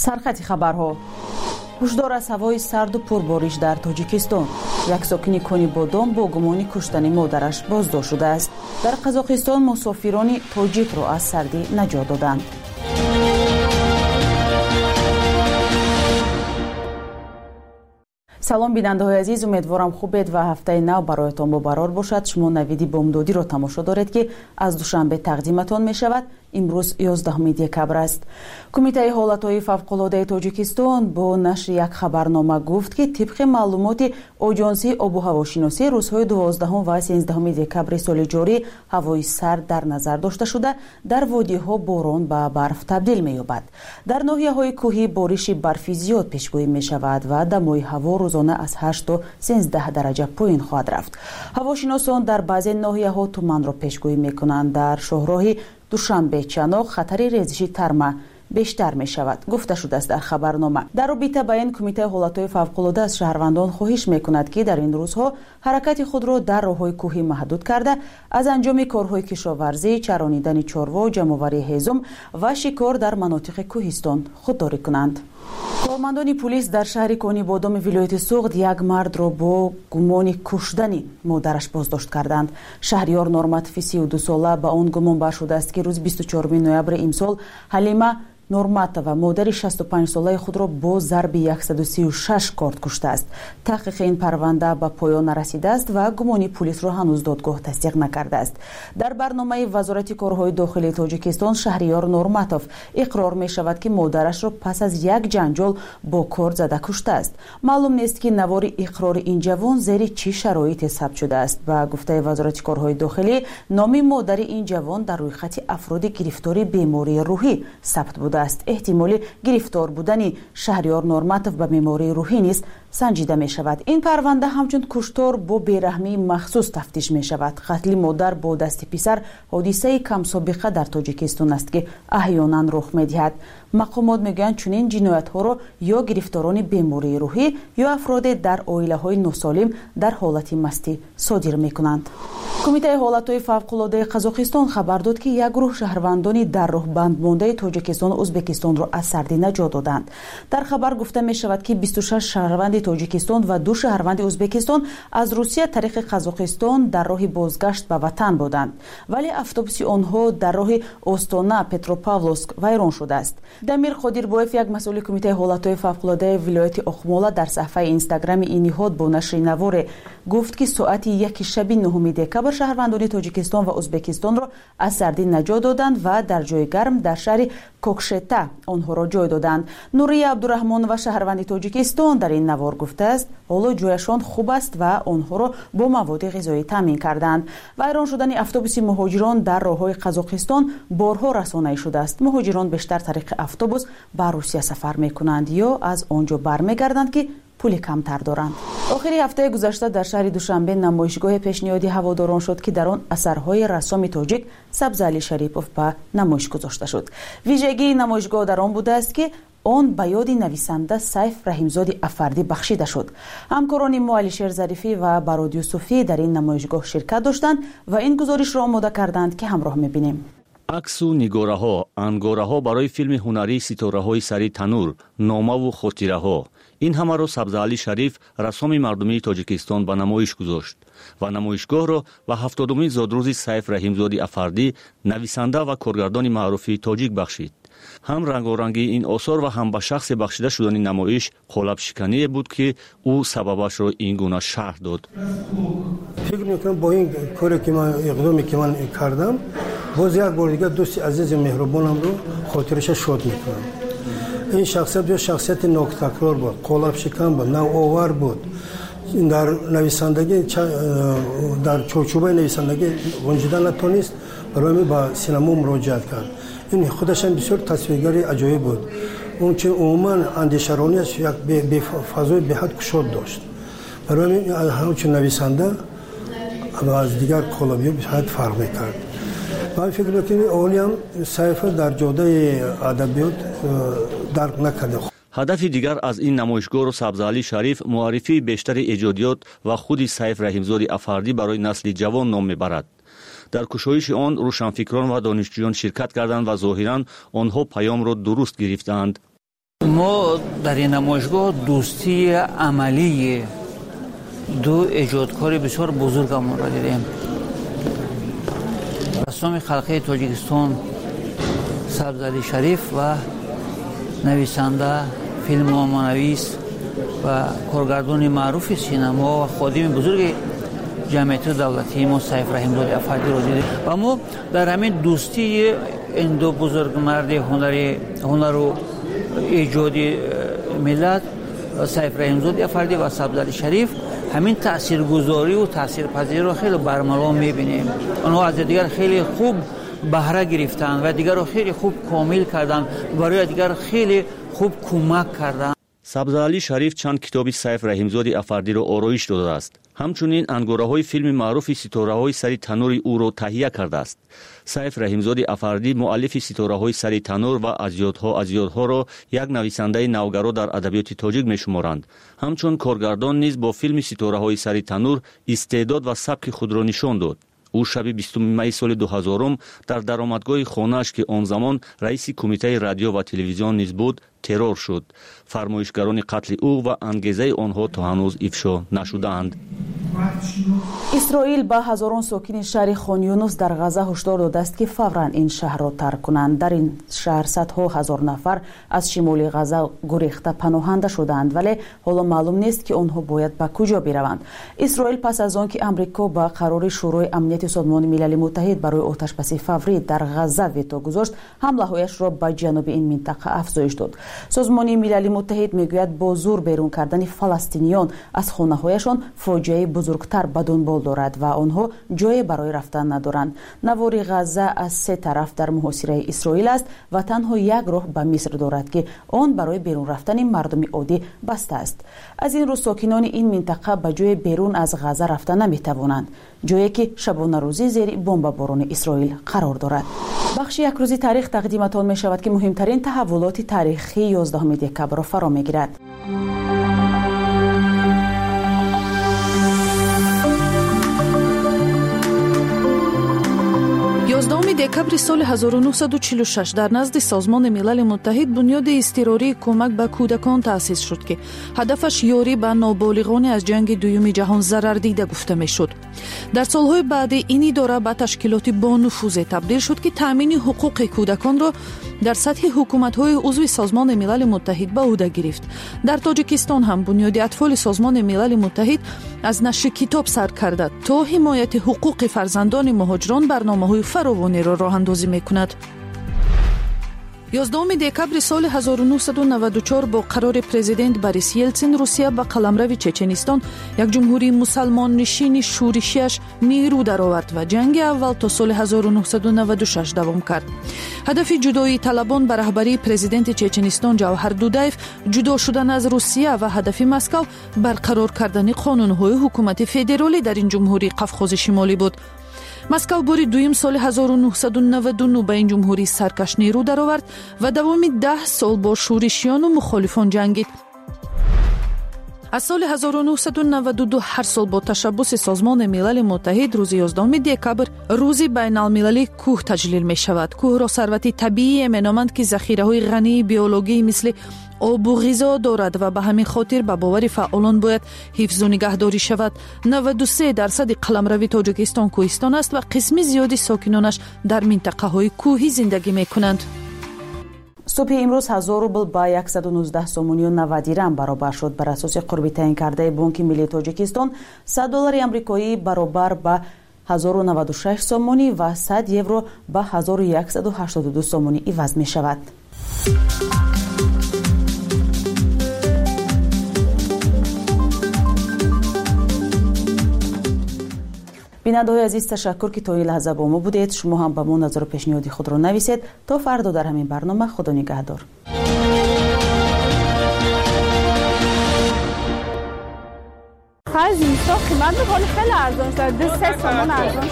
سرخط خبرها. هشدار از هوای سرد و پربارش در تاجیکستان. یک ساکن کنی بادام با گمان کشتن مادرش بازداشت شده است. در قزاقستان مسافران تاجیک را از سردی نجات دادند. سلام بیننده عزیز، امیدوارم خوبید و هفته نو برایتان مبارک باشد. شما نوید بامدادی را تماشا دارید که از دوشنبه تقدیمتان می شود. امروز 11 دکبر است. کمیته حالتهای فوق‌العاده تاجیکستان با نشر یک خبرنامه گفت که طبق معلومات آژانس آب و هواشناسی روزهای 12 و 13 دکبر سال جاری هوای سرد در نظر داشته شده در وادی‌ها باران به برف تبدیل می‌یابد. در ناحیه‌های کوهی بارش برفی زیاد پیشگویی می‌شود و دمای هوا روزانه از 8 تا 13 درجه پایین خواهد رفت. هواشناسان در بعضی ناحیه‌ها تمن را پیشگویی می‌کنند. در شهرهای دوشنبه چناق خطر ریزش ترمه بیشتر می شود گفته شده است در خبرنامه. در رابطه با این کمیته حالتهای فوق‌العاده از شهروندان خواهش می کند که در این روزها حرکت خود را در راه‌های کوهی محدود کرده از انجام کارهای کشاورزی، چرانیدن چاروا، جمع‌آوری هیزم و شکار در مناطق کوهستان خودداری کنند. کارمندان پلیس در شهر کنی بادام ولایت سوغد یک مرد را با گمان کشتن مادرش بازداشت کردند. شهریار نورماتوف 32 ساله به آن گمان بر شده است که روز 24 نوامبر امسال حلیمه نورماتووا مادر 65 ساله خود را با ضرب 136 کارت کشته است. تحقیق این پرونده به پایان نرسیده است و گمان پلیس را هنوز دادگاه تصدیق نکرده است. در برنامه وزارت کارهای داخلی تاجیکستان شهریار نورماتوف اقرار می شود که مادرش را پس از یک جنجال با کارت زده کشته است. معلوم نیست که نوار اقرار این جوان زیر چه شرایطی ثبت شده است. با گفته وزارت کارهای داخلی نام مادر این جوان در روی خط افراد گرفتار بیماری روحی ثبت بوده است. احتمال گرفتار بودن شهریار نورماتوف به بیماری روحی نیز سنجیده می شود. این پرونده همچون کشتار با بیرحمی مخصوص تفتیش می شود. قتل مادر با دست پسر حادثه کم سابقه در تاجیکستان است که احیانا رخ می دهد. مقامات میگویند چنین جنایت ها را یا گرفتاران بیماری روحی یا افراد در عائله های ناسالم در حالت مستی صادر می کنند. کمیته حالتهای فوق‌العاده قزاقستان خبر داد که یک گروه شهروندان در راه بند مانده تاجیکستان و ازبکستان را از سردی نجات دادند. در خبر گفته می شود که 26 شهروند تاجیکستان و 2 شهروند ازبکستان از روسیه طریق قزاقستان در راه بازگشت به وطن بودند، ولی اتوبوس آنها در راه استانا پتروپاولسک ویران شده است. دمیر خادیربویف یک مسئول کمیته حالتهای فوق‌العاده ولایت اخمالا در صفحه اینستاگرام این نهاد با نشر نوار گفت که ساعت 1 شب 9 دکبر شهروندان تاجیکستان و ازبکستان را از سردی نجات دادند و در جای گرم در شهر کوکشتا آنها را جای دادند. نوری عبدالرحمن و شهروند تاجیکستان در این نوار گفته است حالا جایشان خوب است و آنها را با مواد غذایی تامین کردند. ویران شدن اتوبوس مهاجران در راههای قزاقستان بارها رسانه‌ای شده است. مهاجران بیشتر طریق اتوبوس به روسیه سفر می‌کنند یا از آنجا برمیگردند که پول کمتر دارند. آخر هفته گذشته در شهر دوشنبه نمایشگاه پیشنهادی هواداران شد که در آن اثرهای رسام تاجیک سبزعلی شریپوف به نمایش گذاشته شد. ویژگی نمایشگاه در آن بوده است که آن به یاد نویسنده سیف رحیمزاده افردی بخشیده شد. همکاران ما علیشیر ظریفی و براد یوسفی در این نمایشگاه شرکت داشتند و این گزارش را آماده کردند که همراه می‌بینیم. عکس و نگاره‌ها، انگاره‌ها برای فیلم هنری ستاره‌های سری تنور، نامه و خاطره‌ها. این همه را سبزعلی شریف رسام مردمی تاجیکستان به نمایش گذاشت و نمایشگاه را به 70مین زادروز سیف رحیمزاده افردی نویسنده و کارگردان معروف تاجیک بخشید. هم رنگارنگی این آثار و هم به شخص بخشیده شدن نمایش قالب شکنی بود که او سببش را این گونه شرح داد. فکر میکنم با این کاری که من اقدامی که من کردم باز یک بار دیگه دوست عزیز مهربانم رو خاطرش شاد میکنم. این شخصیت شخصیت ناکتکرار بود، قالب شکن بود، نوآور بود. در نویسندگی در چوچوبه نویسندگی گنجیدن نتونست، برای من به سینما مراجعت کرد. این خودش هم بسیار تصویرگری عجایب بود. اون که عموما اندیشرانیش یک به فضای به حد گشاد داشت. برای من همچون نویسنده از دیگر قالبی به حد فرق می‌کرد. من فکر می‌کنم اولی هم سیف در جاده ادبیات درک نکرده. هدف دیگر از این نمایشگاه را سبزعلی شریف معرفی بیشتر ایجادیات و خود سیف رحیمزاده افردی برای نسل جوان نام میبرد. در کشایش آن روشنفکران و دانشجویان شرکت کردند و ظاهراً آنها پیام را درست گرفتند. ما در این نمایشگاه دوستی عملی دو ایجادکار بسیار بزرگمون را دیدیم. رسام خلقی تاجیکستان سبزعلی شریف و نویسنده فیلم و نویس و کارگردان معروف سینما و خادم بزرگ جمعیت دولتی ما سیف رحیمزاده افردی را دیدیم و ما در همین دوستی این دو بزرگ مرد هنر و ایجادی ملت سیف رحیمزاده افردی و سبزعلی شریف همین تاثیرگذاری و تاثیرپذیری رو خیلی برملا می‌بینیم. آنها از دیگر خیلی خوب بهره گرفتن و دیگر رو خیلی خوب کامل کردن، برای دیگر خیلی خوب کمک کردن. سبزعلی شریف چند کتابی سیف رحیمزاده افردی را آرایش داده است. همچنین انگاره‌های فیلم معروف ستاره‌های سری تنور او را تهیه کرده است. سیف رحیمزاده افردی مؤلف ستاره‌های سری تنور و ازیادها را یک نویسنده نوگرا در ادبیات تاجیک می‌شمارند. همچون کارگردان نیز با فیلم ستاره‌های سری تنور استعداد و سبک خود را نشان داد. او شب 20 می سال 2000 در درآمدگاه خانه‌اش که آن زمان رئیس کمیته رادیو و تلویزیون نیز بود ترور شد. فرمایشگران قتل او و انگیزه آنها تا هنوز افشا نشده‌اند. اسرائیل به هزاران ساکن شهر خان یونس در غزه هشدار داده است که فوراً این شهر را ترک کنند. در این شهر صدها هزار نفر از شمال غزه گریخته پناهنده شدند، ولی حالا معلوم نیست که آنها باید به کجا بروند. اسرائیل پس از آن که آمریکا با قرار شورای امنیت سازمان ملل متحد برای آتش‌بسی فوری در غزه ویتو گذاشت، حمله‌هایش را به جنوب این منطقه افزایش داد. سازمان ملل متحد میگوید با زور بیرون کردن فلسطینیان از خانه‌هایشان فاجعه بزرگتر به دنبال دارد و آنها جای برای رفتن ندارند. نوار غزه از سه طرف در محاصره اسرائیل است و تنها یک راه به مصر دارد که آن برای بیرون رفتن مردم عادی بسته است. از این رو ساکنان این منطقه به جای بیرون از غزه رفتن نمیتوانند، جایی که شبانه روزی زیر بمباران اسرائیل قرار دارد. بخش یک روزی تاریخ تقدیمتان می شود که مهمترین تحولات تاریخی 11 دکبر را فرا میگیرد. 11 دکبر سال 1946 در نزد سازمان ملل متحد بنیاد اضطراری کمک به کودکان تأسیس شد که هدفش یاری به نابالغان از جنگ دوم جهان ضرر دیده گفته میشد. در سالهای بعد این اداره به تشکیلاتی با نفوذ تبدیل شد که تامین حقوق کودکان را در سطح حکومت‌های عضو سازمان ملل متحد به عهده گرفت. در تاجیکستان هم بنیاد اطفال سازمان ملل متحد از نشر کتاب سر کرده تا حمایت حقوق فرزندان مهاجران برنامه‌های فراوانی را راه اندازی می‌کند. 11 دکبر سال 1994 با قرار پرزیدنت بوریس یلتسین روسیه به قلمرو چچنستان یک جمهوری مسلمان نشین شورشیش نیرو درآورد و جنگ اول تا سال 1996 دوام کرد. هدف جدایی طلبان به رهبری پرزیدنت چچنستان جوهر دودایف جدا شدن از روسیه و هدف مسکو برقرار کردن قانون‌های حکومت فدرالی در این جمهوری قفقاز شمالی بود. مسکو باری دویم سال 1999 به این جمهوری سرکش نیرو درآورد و دوام 10 سال با شورشیان و مخالفان جنگید. از سال 1992 هر سال با تشبث سازمان ملل متحد روز 11 دکبر روزی بین المللی کوه تجلیل می شود. کوه را ثروت طبیعی مینامند که ذخیره‌های غنی بیولوژی مثل آب و غذا دارد و به همین خاطر به باور فعالان باید حفظ و نگهداری شود. 93% قلمرو تاجیکستان کوهستان است و قسم زیادی ساکنانش در منطقه‌های کوهی زندگی می‌کنند. صبح امروز 1000 روبل با 119 سومونی و 90 درم برابر شد. بر اساس قربی تعیین کرده بانک ملی تاجیکستان $100 آمریکایی برابر به 1096 سومونی و 100 یورو به 1182 سومونی عوض می شود. بیننده‌های عزیز، تشکر که تا این لحظه با ما بودید. شما هم به ما نظر و پیشنهاد خود را نویسید. تا فردا در همین برنامه، خدا نگهدار. خرج اینستا قیمت می‌کنه خیلی ارزان شد. 2-3 تومان ارزان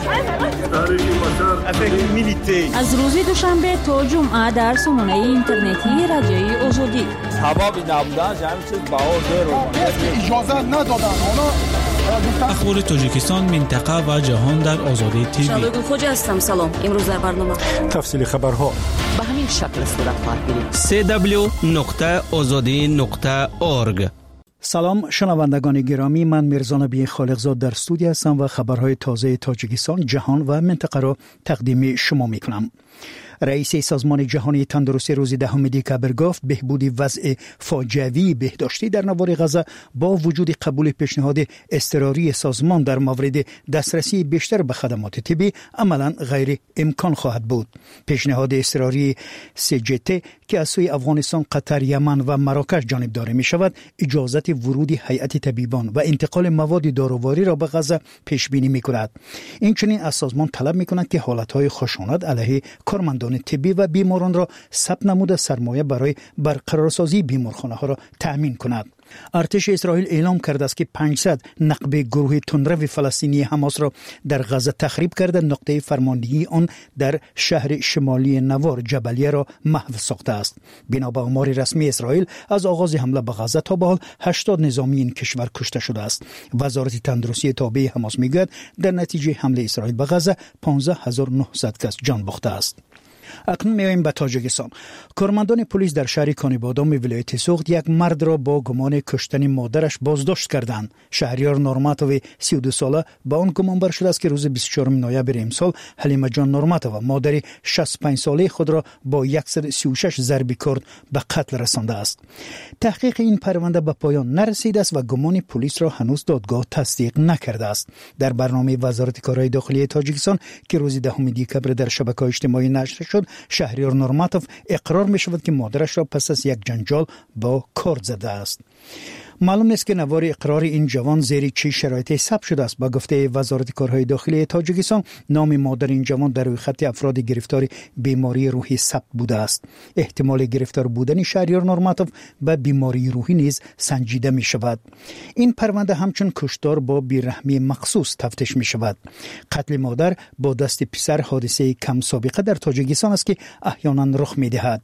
شد. از روز دوشنبه تا جمعه در سامانه اینترنتی رادیوی آزادی. سبب نبودن همین چیز باور داره. اجازه ندادن. اخبار تاجیکستان، منطقه و جهان در آزادی تیوی. شادو خوج هستم. سلام. امروز در برنامه تفصیل خبرها به همین شکل صورت خواهد گرفت. www.azadi.org. سلام شنوندگان گرامی، من میرزا نبی خالقزاد در استودیو هستم و خبرهای تازه تاجیکستان، جهان و منطقه را تقدیم شما میکنم. رئیس سازمان جهانی تندرستی روز 10 دکبر گفت بهبود وضع فاجعه‌ای بهداشتی در نوار غزه با وجود قبول پیشنهاد اضطراری سازمان در مورد دسترسی بیشتر به خدمات طبی عملاً غیر امکان خواهد بود. پیشنهاد اضطراری CGT که از سوی افغانستان، قطر، یمن و مراکش جانبداری می شود، اجازت ورود هیئت طبیبان و انتقال مواد داروواری را به غزه پیش بینی می کند. این چنین از سازمان طلب می کند که حالتهای خشونت علیه کارمندان طبی و بیماران را ثبت نموده سرمایه برای برقرارسازی بیمارخانه ها را تأمین کند. ارتش اسرائیل اعلام کرده است که 500 نقب گروه تندرو فلسطینی حماس را در غزه تخریب کرده، نقطه فرماندهی آن در شهر شمالی نوار جبلیه را محو ساخته است. بنا به آمار رسمی اسرائیل از آغاز حمله به غزه تا به حال 80 نظامی این کشور کشته شده است. وزارت تندرستی تابع حماس میگوید در نتیجه حمله اسرائیل به غزه 15900 کس جان باخته است. اکنون میایم به تاجیکستان. کارمندان پلیس در شهر کانیبادام ولایت سوخت یک مرد را با گمان کشتن مادرش بازداشت کردند. شهریار نورماتوو 32 ساله با آن گمان بر شده است که روز 24 نوامبر امسال حلیمه جان نورماتوو مادر 65 ساله خود را با 136 ضرب کارد به قتل رسانده است. تحقیق این پرونده به پایان نرسیده است و گمان پلیس را هنوز دادگاه تصدیق نکرده است. در برنامه وزارت کارهای داخلی تاجیکستان که روز 10 دکبر در شبکه‌های اجتماعی نشر شد، شهریار نورماتوو اقرار می شود که مادرش را پس از یک جنجال با کارد زده است. معلوم نیست که نوار اقرار این جوان زیر چه شرایطی ثبت شده است. با گفته وزارت کارهای داخلی تاجیکستان، نام مادر این جوان در روی خط افراد گرفتار بیماری روحی ثبت بوده است. احتمال گرفتار بودن شهریار نورماتوو به بیماری روحی نیز سنجیده می شود. این پرونده همچون کشتار با بیرحمی مخصوص تفتیش می شود. قتل مادر با دست پسر حادثه کم سابقه در تاجیکستان است که احیانا رخ می دهد.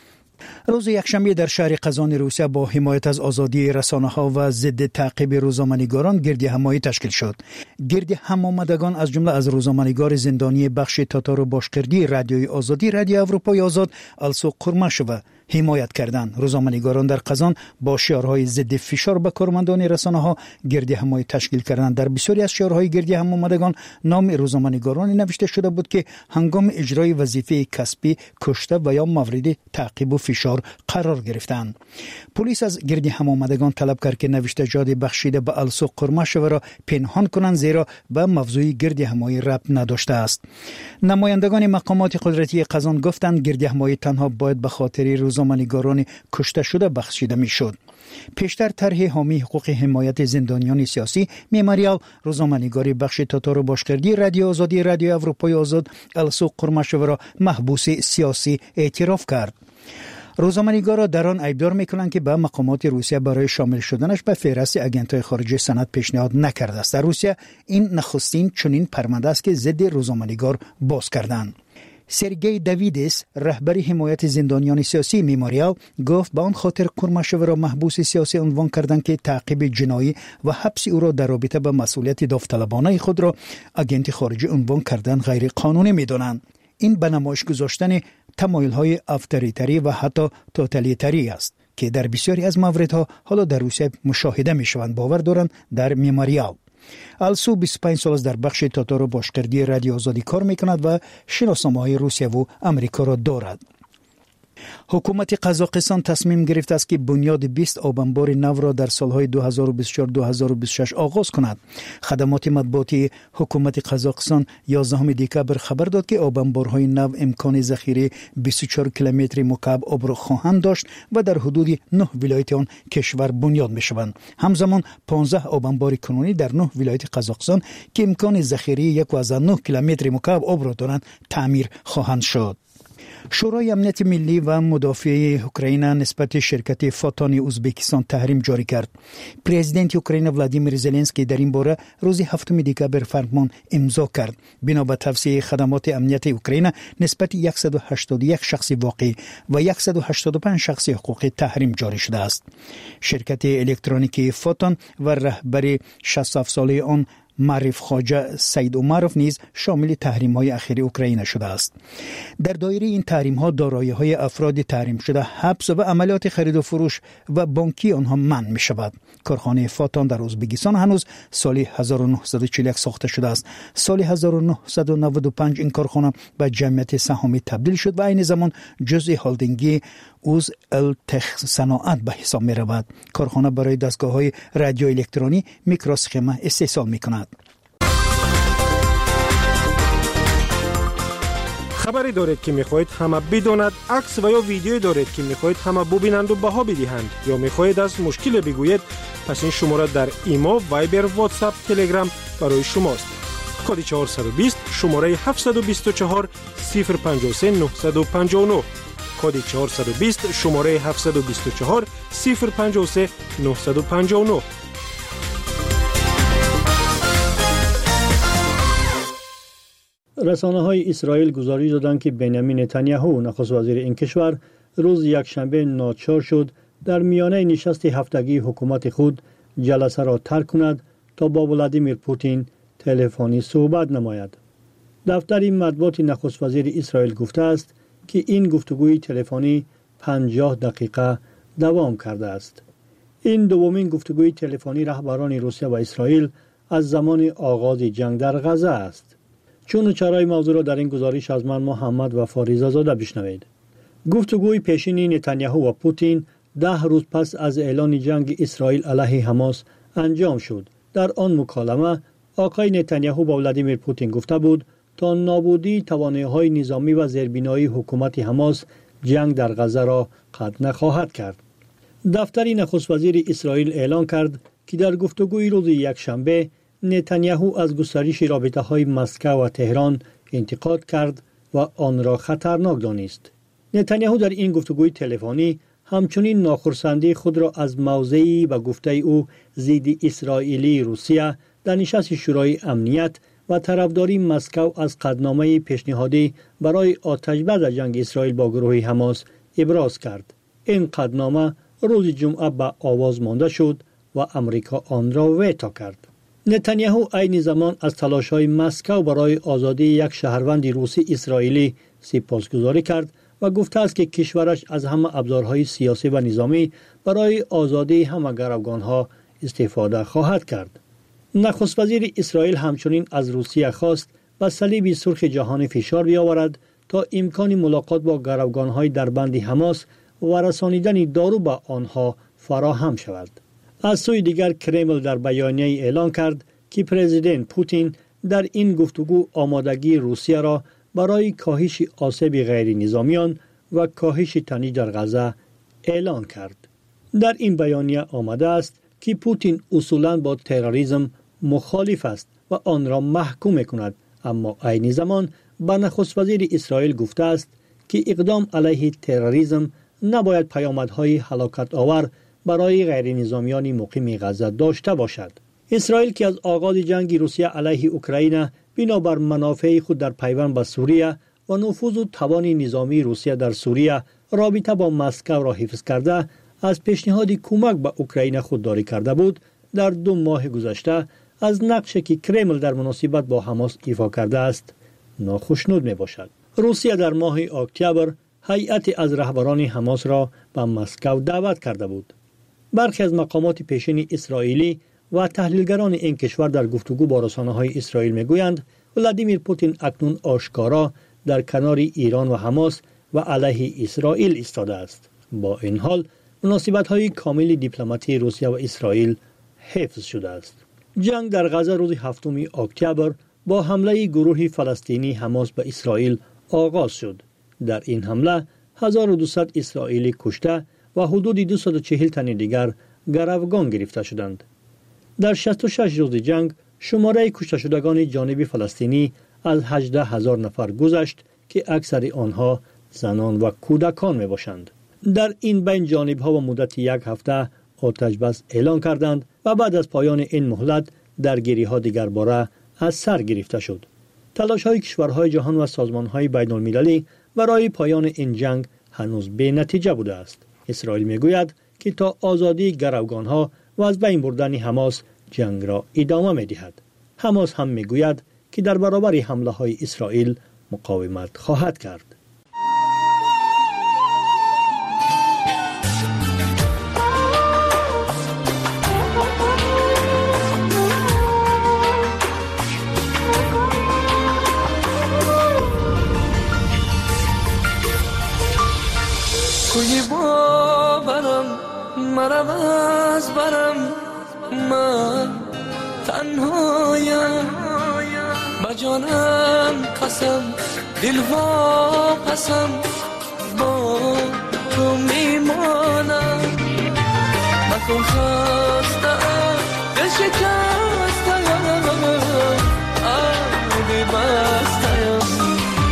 روز یکشنبه در شهر قزان روسیه با حمایت از آزادی رسانه‌ها و ضد تعقیب روزنامه‌نگاران گردهمایی تشکیل شد. گردهم آمدگان از جمله از روزنامه‌نگار زندانی بخش تاتار و باشکردی رادیوی آزادی، رادیو اروپای آزاد السو قرماشووا حمایت کردند. روزنامه‌نگاران در قزان با شعارهای ضد فشار به کارمندان رسانه‌ها گردهمایی تشکیل کردند. در بسیاری از شعارهای گردهم آمدگان نام روزنامه‌نگارانی نوشته شده بود که هنگام اجرای وظیفه کسبی کشته و یا مورد تعقیب و فشار قرار گرفتند. پلیس از گردهم آمدگان طلب کرد که نوشتجات بخشیده به السو قرماشووا را پنهان کنند، زیرا به موضوع گردهمایی ربط نداشته است. نمایندگان مقامات قدرتی قزان گفتند گردهمایی تنها باید به خاطر روزنامه‌نگاران کشته شده بخشیده میشد. پیشتر طرح حامی حقوق حمایت زندانیان سیاسی میموریال روزنامه‌نگار بخش تاتار و باشکردی رادیو آزادی، رادیو اروپای آزاد السو قرماشووا را محبوس سیاسی اعتراف کرد. روزنامه‌نگار را در آن ایبدار میکنند که به مقامات روسیه برای شامل شدنش به فهرست آگنت‌های خارجی سند پیشنهاد نکرده است. در روسیه این نخستین چنین پرونده است که ضد روزنامه‌نگار باز کردند. سرگئی داویدس رهبر حمایت زندانیان سیاسی میموریال گفت به آن خاطر قرماشووا را محبوس سیاسی عنوان کردند که تعقیب جنایی و حبس او را در رابطه با مسئولیت داوطلبانه خود را آگنت خارجی عنوان کردن غیر قانونی میدانند. این به نمایش گذاشتن تمایل‌های افطاریتری و حتی توتالیتری است که در بسیاری از مواردها حالا در روسیه مشاهده میشوند. باور دارند در میموریال. السو 25 سال در بخش تاتار و باشکردی رادیو آزادی کار میکند و شناسنامه‌های روسیه و امریکا را دارد. حکومت قزاقستان تصمیم گرفته است که بنیاد 20 آبانبار نو را در سالهای 2024-2026 آغاز کند. خدمات مطبوعاتی حکومت قزاقستان 11 دکبر خبر داد که آبانبارهای نو امکان ذخیره 24 کیلومتر مکعب آب را خواهند داشت و در حدود 9 ولایت آن کشور بنیاد می‌شوند. همزمان 15 آبانبار کنونی در 9 ولایت قزاقستان که امکان ذخیره 1.9 کیلومتر مکعب آب را دارند تعمیر خواهند شد. شورای امنیت ملی و مدافع اوکراین نسبت شرکت فاتان ازبکستان تحریم جاری کرد. پرزیدنت اوکراین ولادیمیر زلنسکی در این باره روز 7 دکامبر فرمان امضا کرد. بنا به توصیه خدمات امنیت اوکراین نسبت 181 شخص واقعی و 185 شخص حقوقی تحریم جاری شده است. شرکت الکترونیکی فاتان و رهبر 67 ساله آن معرف خواجه سید عمروف نیز شامل تحریم‌های اخیر اوکراین شده است. در دایره این تحریم‌ها دارایی‌های افراد تحریم شده حبس و عملیات خرید و فروش و بانکی آنها منع می‌شود. کارخانه فاتان در ازبکستان هنوز سال 1941 ساخته شده است. سال 1995 این کارخانه به جمعیت سهامی تبدیل شد و این زمان جزء هلدینگی اوز التخ صناعت به حساب می رود. کارخانه برای دستگاه‌های رادیو الکترونی میکروسخما استحصال می‌کند. خبری دارید که می‌خواهید همه بداند، عکس و یا ویدیویی دارید که می‌خواهید همه ببینند و بها بدهند یا می‌خواهید از مشکل بگویید، پس این شماره در ایما، وایبر، واتساپ، تلگرام برای شماست. کد 420 شماره 724 053 959 کد 420 شماره 724 053 959. رسانه‌های اسرائیل گزارش دادند که بنیامین نتانیاهو نخست وزیر این کشور روز یکشنبه ناچار شد در میانه نشست هفتگی حکومت خود جلسه را ترک کند تا با ولادیمیر پوتین تلفنی صحبت نماید. دفتر مطبوعات نخست وزیر اسرائیل گفته است که این گفتگوی تلفنی 50 دقیقه دوام کرده است. این دومین گفتگوی تلفنی رهبران روسیه و اسرائیل از زمان آغاز جنگ در غزه است. چون چرای موضوع را در این گزارش از من محمد و فاریزه زاده بشنوید. گفتگوی پیشین نتانیاهو و پوتین 10 روز پس از اعلان جنگ اسرائیل علیه حماس انجام شد. در آن مکالمه آقای نتانیاهو با ولادیمیر پوتین گفته بود تا نابودی توانایی‌های نظامی و زیربنایی حکومت حماس جنگ در غزه را قطع نخواهد کرد. دفتر نخست وزیر اسرائیل اعلان کرد که در گفتگوی روز یکشنبه نتانیاهو از گسترش رابطه‌های مسکو و تهران انتقاد کرد و آن را خطرناک دانست. نتانیاهو در این گفتگوی تلفنی همچنین ناخرسندی خود را از موضعی و گفته او ضد اسرائیلی روسیه در نشست شورای امنیت و طرفداری مسکو از قطعنامه پیشنهادی برای آتش‌بس جنگ اسرائیل با گروه حماس ابراز کرد. این قطعنامه روز جمعه به آواز مانده شد و امریکا آن را ویتو کرد. نتانیاهو عین زمان از تلاش‌های مسکو برای آزادی یک شهروند روسی اسرائیلی سپاسگزاری کرد و گفته است که کشورش از همه ابزارهای سیاسی و نظامی برای آزادی همه گروگان‌ها استفاده خواهد کرد. نخست وزیر اسرائیل همچنین از روسیه خواست به صلیب سرخ جهانی فشار بیاورد تا امکان ملاقات با گروگان‌های در بند حماس و رسانیدن دارو به آنها فراهم شود. از سوی دیگر کرمل در بیانیه اعلان کرد که پرزیدنت پوتین در این گفتگو آمادگی روسیه را برای کاهش آسیب غیر نظامیان و کاهش تنش در غزه اعلان کرد. در این بیانیه آمده است که پوتین اصولاً با تروریسم مخالف است و آن را محکوم می‌کند، اما عین زمان به نخست وزیر اسرائیل گفته است که اقدام علیه تروریسم نباید پیامدهای هلاکت آور برای غیر نظامیان مقیم غزه داشته باشد. اسرائیل که از آغاز جنگ روسیه علیه اوکراین بنابر منافع خود در پیوند به سوریه و نفوذ و توان نظامی روسیه در سوریه رابطه با مسکو را حفظ کرده از پیشنهاد کمک به اوکراین خودداری کرده بود، در 2 ماه گذشته از نقشی که کرمل در مناسبت با حماس ایفا کرده است ناخوشنود می باشد. روسیه در ماه اکتبر هیئتی از رهبران حماس را به مسکو دعوت کرده بود. برخی از مقامات پیشین اسرائیلی و تحلیلگران این کشور در گفتگو با رسانه‌های اسرائیل میگویند ولادیمیر پوتین اکنون آشکارا در کنار ایران و حماس و علیه اسرائیل ایستاده است. با این حال مناسبت‌های کامل دیپلماتی روسیه و اسرائیل حفظ شده است. جنگ در غزه روز 7 اکتبر با حمله گروه فلسطینی حماس به اسرائیل آغاز شد. در این حمله 1200 اسرائیلی کشته و حدود 240 تن دیگر گروگان گرفته شدند. در 66 روز جنگ شماره کشته شدگان جانب فلسطینی از 18,000 نفر گذشت که اکثر آنها زنان و کودکان می باشند. در این بین جانب‌ها و مدت 1 هفته آتش بس اعلان کردند و بعد از پایان این مهلت درگیری‌ها دیگر باره از سر گرفته شد. تلاش‌های کشورهای جهان و سازمان‌های بین‌المللی برای پایان این جنگ هنوز بی نتیجه بوده است. اسرائیل میگوید که تا آزادی گروگان‌ها و از بین بردن حماس جنگ را ادامه می‌دهد. حماس هم میگوید که در برابر حمله‌های اسرائیل مقاومت خواهد کرد. کوی باورم مرم از برم من تنهایم بجانم قسم دل واپسم با تو میمانم مکن خستم دل شکستم آبی بستم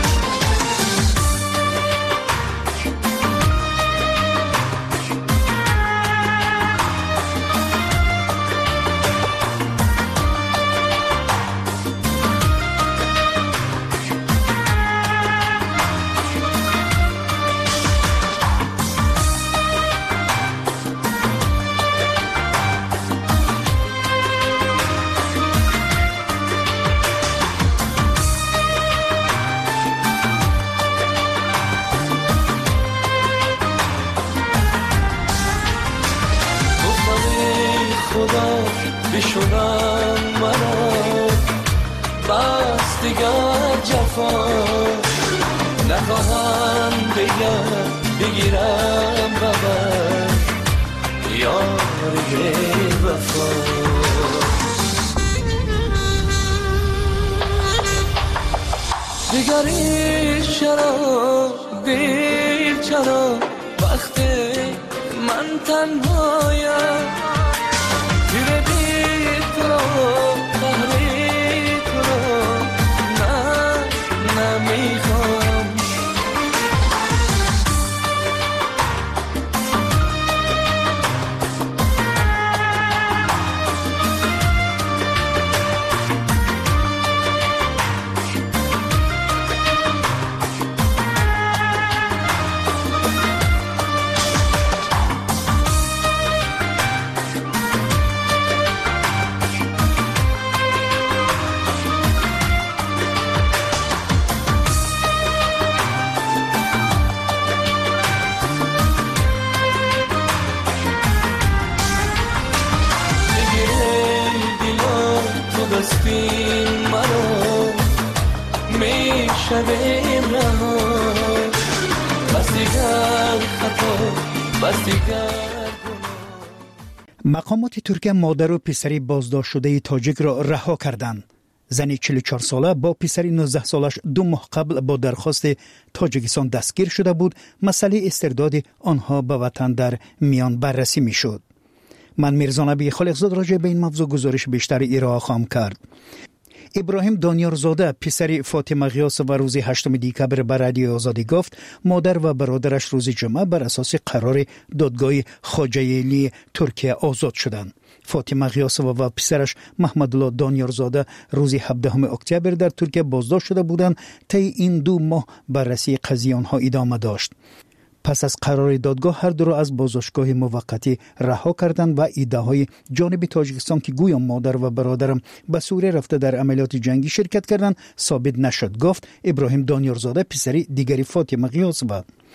بشونم مرا بس دیگر جفا نخواهم بگیرم ببر یاری وفا دیگری چرا دیر چرا وقتی من تنهایم مقامات ترکیه مادر و پسری بازداشت شده تاجیک را رها کردند. زنی 44 ساله با پسری 19 سالش 2 ماه قبل با درخواست تاجیکستان دستگیر شده بود. مسئله استرداد آنها به وطن در میان بررسی می شد. من میرزا نبی خالقزاد راجع به این موضوع گزارش بیشتر ارائه خواهم کرد. ابراهیم دانیارزاده پسر فاطمه غیاس و روز 8 دکبر به رادیو آزادی گفت مادر و برادرش روز جمعه بر اساس قرار دادگاه خواجه ترکیه آزاد شدند. فاطمه غیاس و پسرش محمد الله دانیارزاده روز 17 اکتبر در ترکیه بازداشت شده بودند. طی این 2 ماه بررسی قضیه آنها ادامه داشت. پس از قرار دادگاه هر دو را از بازداشتگاه موقتی رها کردند و ادعاهای جانب تاجیکستان که گویا مادر و برادرم به سوریه رفته در عملیات جنگی شرکت کردند ثابت نشد، گفت ابراهیم دانیارزاده پسری دیگری فاطمه غیاس.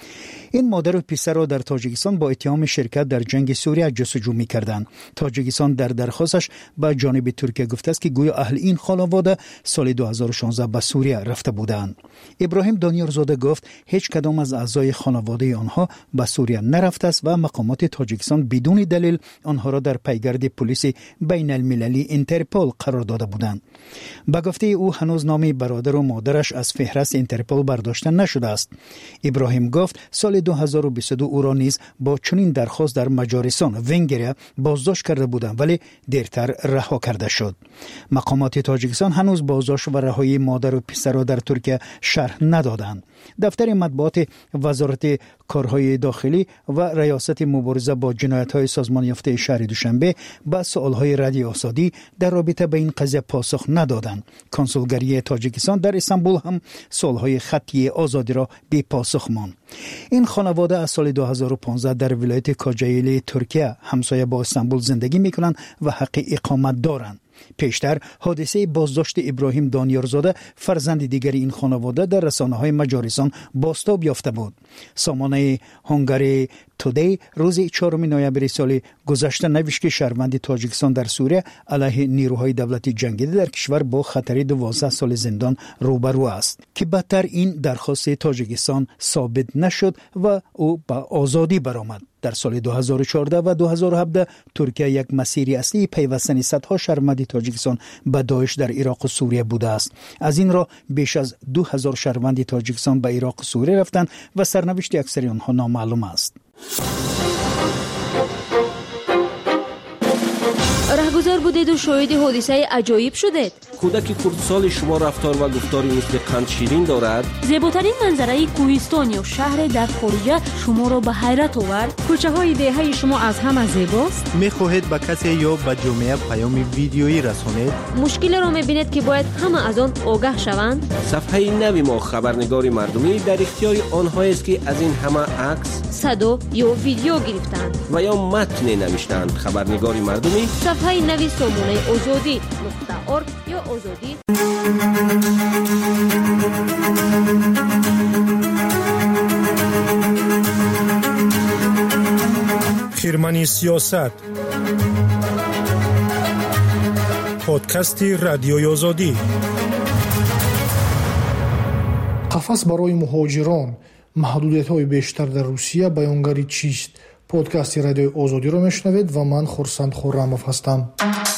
این مادر و پسر را در تاجیکستان با اتهام شرکت در جنگ سوریه جستجو می‌کردند. تاجیکستان در درخواستش به جانب ترکیه گفته است که گویا اهل این خانواده سال 2016 به سوریه رفته بودند. ابراهیم دانیارزاده گفت هیچ کدام از اعضای خانواده آنها به سوریه نرفته است و مقامات تاجیکستان بدون دلیل آنها را در پیگرد پلیس بین المللی اینترپول قرار داده بودند. به گفته او هنوز نام برادر و مادرش از فهرست اینترپول برداشته نشده است. ابراهیم گفت سال سال 2022 او را نیز با چنین درخواست در مجارستان ونگریا بازداشت کرده بودند ولی دیرتر رها کرده شد. مقامات تاجیکستان هنوز بازداشت و رهایی مادر و پسر را در ترکیه شرح ندادند. دفتر مطبوعات وزارت کارهای داخلی و ریاست مبارزه با جنایت‌های سازمان یافته شهر دوشنبه به سوال‌های ردی آزادی در رابطه به این قضیه پاسخ ندادند. کنسولگری تاجیکستان در استانبول هم سوال‌های خطی آزادی را بی پاسخ ماند. این خانواده از سال 2015 در ولایت کاجایلی ترکیه همسایه با استانبول زندگی می‌کنند و حق اقامت دارند. پیشتر حادثه بازداشت ابراهیم دانیارزاده فرزند دیگر این خانواده در رسانه‌های مجارستان بازتاب یافته بود. سامانه هنگری تودی روز 4 نوامبر سال گذشته نوشت که شهروند تاجیکستان در سوریه علیه نیروهای دولتی جنگیده در کشور با خطر 12 سال زندان روبرو است که بدتر این درخواست تاجیکستان ثابت نشد و او به آزادی برآمد. در سال 2014 و 2017 ترکیه یک مسیر اصلی پیوستن صدها شهروند تاجیکستان به داعش در عراق و سوریه بوده است. از این راه بیش از 2000 شهروند تاجیکستان به عراق و سوریه رفتند و سرنوشت اکثر آنها نامعلوم است. رهگذر بودید و شاهد حادثه عجایب شدید. کودک کردسال شما رفتار و گفتاری مثل قند شیرین دارد. زیباترین منظره کوهستان یا شهر در خارج شما را به حیرت آورد. کوچه های دهه شما از همه زیباست. میخواهید به کسی یا به جامعه پیام ویدیویی رسانید. مشکل را میبینید که باید همه از آن آگاه شوند. صفحه نوی ما خبرنگار مردمی در اختیار آنهایی است که از این همه عکس، صدا یا ویدیو گرفتند و یا متن نوشتند. خبرنگار مردمی صفحه نوی سامانه آزادی.org یا آزادی. خیرمنی سیاست، پادکست رادیوی آزادی. قفس برای مهاجران، محدودیت‌های بیشتر در روسیه، بیانگری چیست؟ پادکست رادیوی آزادی رو میشنوید و من خورسند خورموف هستم.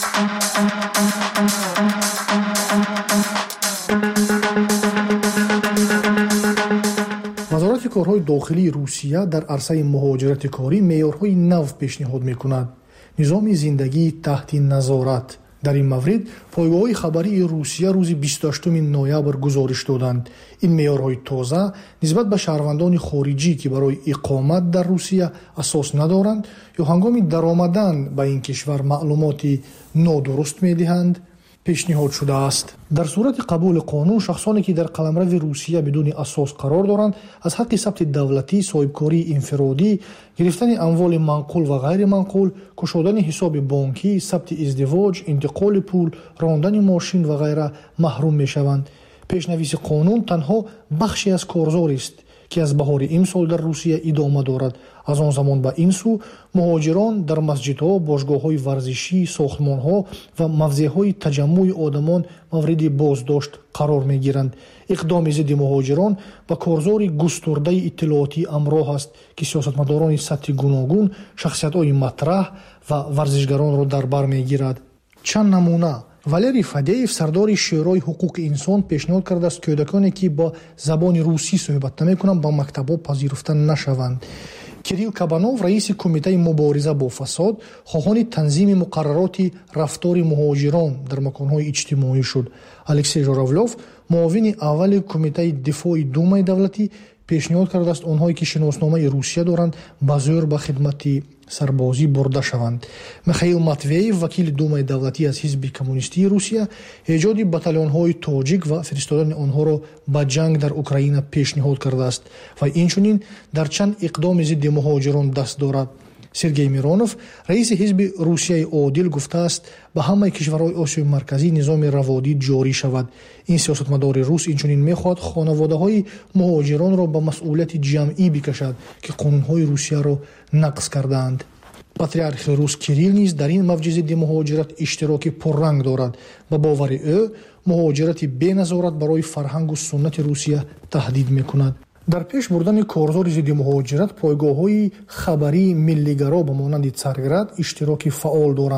وزارت کارهای داخلی روسیه در عرصه مهاجرت کاری معیارهای نو پیشنهاد می‌کند. نظام زندگی تحت نظارت. در این مورد پایگاه خبری روسیه روز 28 نوامبر گزارش دادند. این معیارهای تازه نسبت به شهروندان خارجی که برای اقامت در روسیه اساس ندارند یا هنگام درآمدن به این کشور معلوماتی نادرست می‌دهند پیشنهاد شده است. در صورت قبول قانون، شخصانی که در قلمرو روسیه بدون اساس قرار دارند از حق ثبت دولتی، صاحبکاری انفرادی، گرفتن اموال منقول و غیر منقول، گشودن حساب بانکی، ثبت ازدواج، انتقال پول، راندن ماشین و غیره محروم میشوند. پیشنویس قانون تنها بخشی از کارزار است که از بهار امسال در روسیه ادامه دارد. از آن زمان به این سو مهاجران در مسجدها، باشگاه‌های ورزشی، ساختمان‌ها و موضع‌های تجمع آدمان مورد بازداشت قرار می‌گیرند. اقدام ضد مهاجران و کارزار گسترده اطلاعاتی همراه است که سیاستمداران سطح گوناگون، شخصیت‌های مطرح و ورزشگران را در بر می‌گیرد. چند نمونه: والری فادیف، سردار شورای حقوق انسان، پیشنهاد کرده است کودکانی که با زبان روسی صحبت نمی‌کنند با مکتب‌ها پذیرفته نشوند. کیریل کابانوف، رئیس کمیته مبارزه با فساد، خواهان تنظیم مقررات رفتار مهاجران در مکان‌های اجتماعی شد. الکسی ژوراولوف، معاون اول کمیته دفاع دومای دولتی، پیشنهاد کرده است آنهایی که شناسنامه روسیه دارند به زور به خدمت سربازی برده شوند. میخائیل ماتوییف، وکیل دومای دولتی از حزب کمونیستی روسیه، ایجاد بتالون‌های تاجیک و فرستادن آنها را به جنگ در اوکراین پیشنهاد کرده است و اینچنین در چند اقدام ضد مهاجران دست دارد. سرگئی میرونوف، رئیس حزب روسیه عادل، گفته است به همه کشورهای آسیای مرکزی نظام روادی جاری شود. این سیاستمدار روس اینچنین میخواهد خانواده‌های مهاجران را به مسئولیت جمعی بکشد که قانون‌های روسیه را نقض کردند. پاتریارخ روس کیریل نیز در این موج ضد مهاجرت اشتراک پررنگ دارد. به باور او مهاجرت بی نظارت برای فرهنگ و سنت روسیه تهدید میکند. در پیش بردن کارزار ضد مهاجرت، پایگاه‌های خبری ملی‌گرا به مانند څرگرد اشتراک فعال دارند.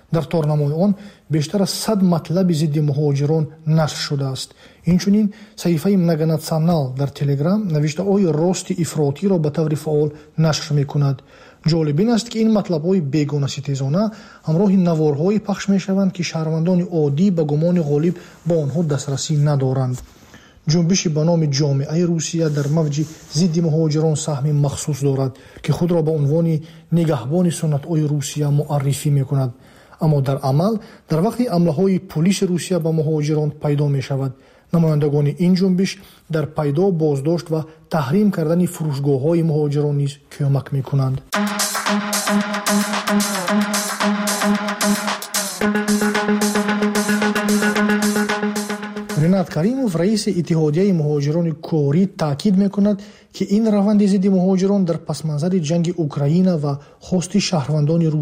дар торнамои он бештар аз 100 матлаби зидди муҳоҷирон нашр шудааст. инчунин саҳифаи многонационал дар телеграм навиштаҳои рости ифротиро ба таври фаъол нашр мекунад. ҷолиб ин аст ки ин матлабҳои бегонаситезона ҳамроҳи наворҳое пахш мешаванд ки шаҳрвандони оддӣ ба гумони ғолиб ба онҳо дастрасӣ надоранд. ҷунбиши ба номи ҷомеаи русия дар мавҷи зидди муҳоҷирон саҳми махсус дорад ки худро ба унвони нигаҳбони суннатҳои русия муаррифӣ мекунад. аммо дар амал дар вақти ҳамлаҳои пулиси русия ба муҳоҷирон пайдо мешавад. намояндагони ин ҷунбиш дар пайдо, боздошт ва таҳрим кардани фурӯшгоҳҳои муҳоҷирон низ кӯмак мекунанд. ринат каримов, раиси иттиҳодияи муҳоҷирони корӣ, таъкид мекунад, ки ин раванди зидди муҳоҷирон дар пасманзари ҷанги Украина ва хости шаҳрвандони